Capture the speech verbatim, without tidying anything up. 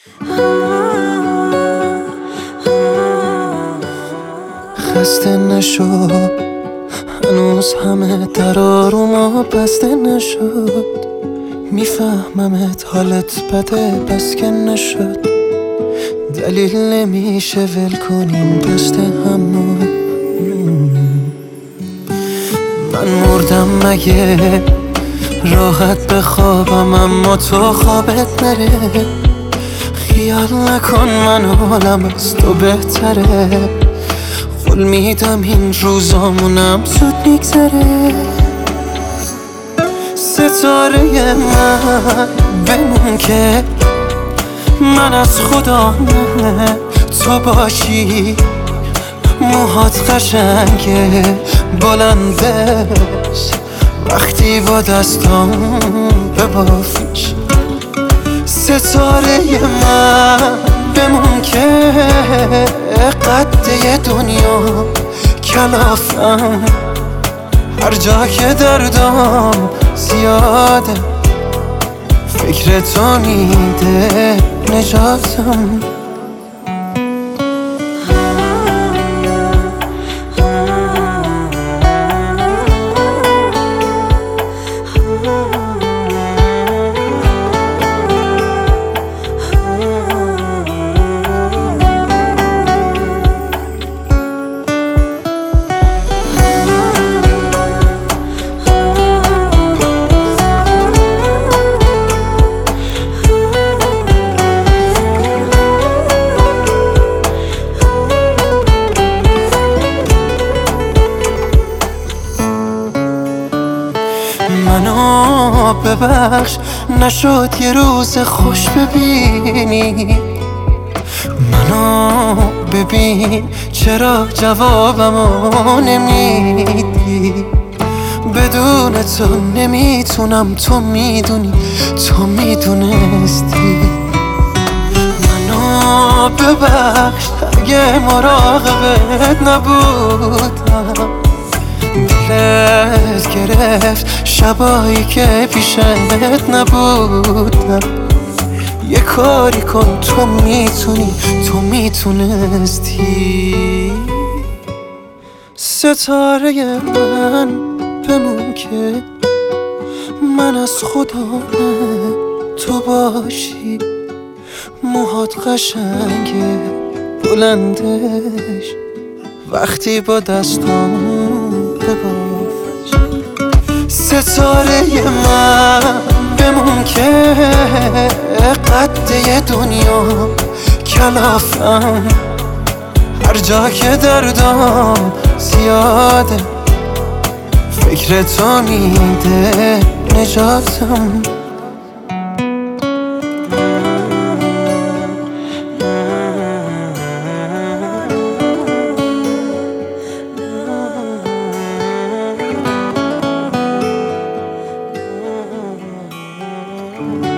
خسته نشو، هنوز همه در آروما بسته نشد. میفهممت حالت بده بس که نشد. دلیل نمیشه ول کنیم دست همو. من مردم مگه راحت بخوابم اما تو خوابت نره. خیال نکن من حالم از تو بهتره. قول میدم این روزامونم زود میگذره. ستاره من بمون که من از خدا نه تو باشی. موهات قشنگه بلندش وقتی با دستام ببافیش. ستاره من بمون که قد یه دنیا کلافم. هر جا که دردام زیاده فکر تو میده نجاتم. منو ببخش نشد یه روز خوش ببینی. منو ببین چرا جوابمو نمیدی. بدون تو نمیتونم تو میدونی تو میدونستی. منو ببخش اگه مراقبت نبودم. دلت گرفت شبایی که پیشت نبودم. یه کاری کن تو میتونی تو میتونستی. ستاره من بمون که من از خدا نه تو باشی. موهات قشنگه بلندش وقتی با دستام ببافش. ستاره من بمون که قد یه دنیا کلافم. هر جا که دردام زیاده فکر تو میده نجاتم. Thank you.